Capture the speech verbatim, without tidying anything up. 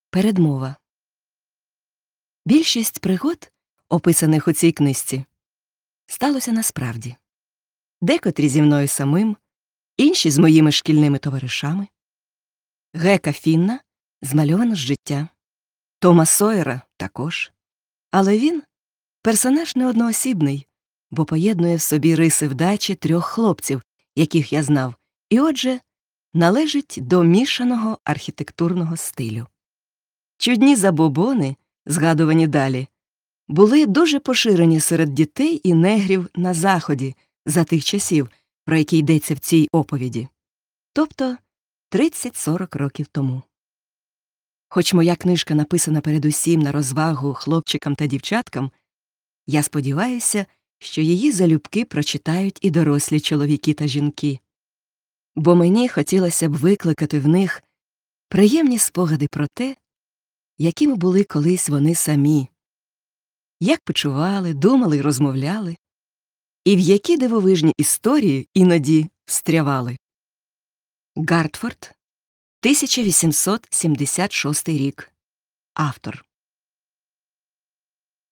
Передмова. Більшість пригод, описаних у цій книжці, сталося насправді. Декотрі зі мною самим, інші з моїми шкільними товаришами. Гека Фінна змальовано з життя. Тома Сойера також. Але він – персонаж не одноосібний, бо поєднує в собі риси вдачі трьох хлопців, яких я знав, і, отже, належить до мішаного архітектурного стилю. Чудні забобони, згадувані далі, були дуже поширені серед дітей і негрів на Заході за тих часів, про які йдеться в цій оповіді. Тобто тридцять-сорок років тому. Хоч моя книжка написана передусім на розвагу хлопчикам та дівчаткам, я сподіваюся, що її залюбки прочитають і дорослі чоловіки та жінки. Бо мені хотілося б викликати в них приємні спогади про те, якими були колись вони самі, як почували, думали й розмовляли, і в які дивовижні історії іноді встрявали. Гартфорд, тисяча вісімсот сімдесят шостий рік. Автор.